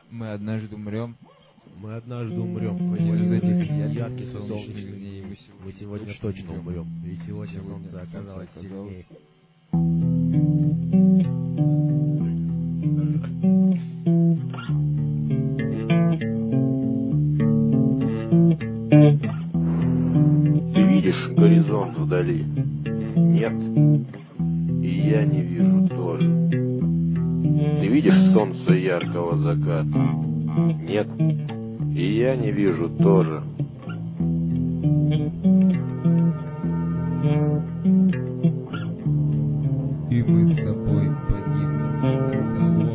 Мы однажды умрем. Мы однажды умрем. Один из этих ярких солнечных солнечных дней дней. Мы сегодня точно умрем. Ведь сегодня солнце оказалось сильнее. Ты видишь горизонт вдали? Нет. И я не вижу тоже. Ты видишь солнце яркого заката? Нет. И я не вижу тоже. И мы с тобой погибнем от того,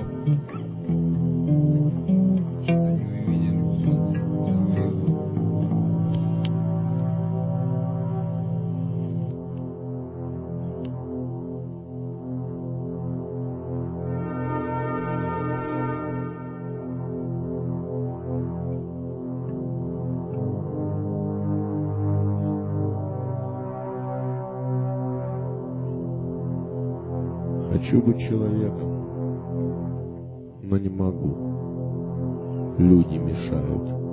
что не увидим солнца своего. Хочу быть человеком, но не могу. Люди мешают.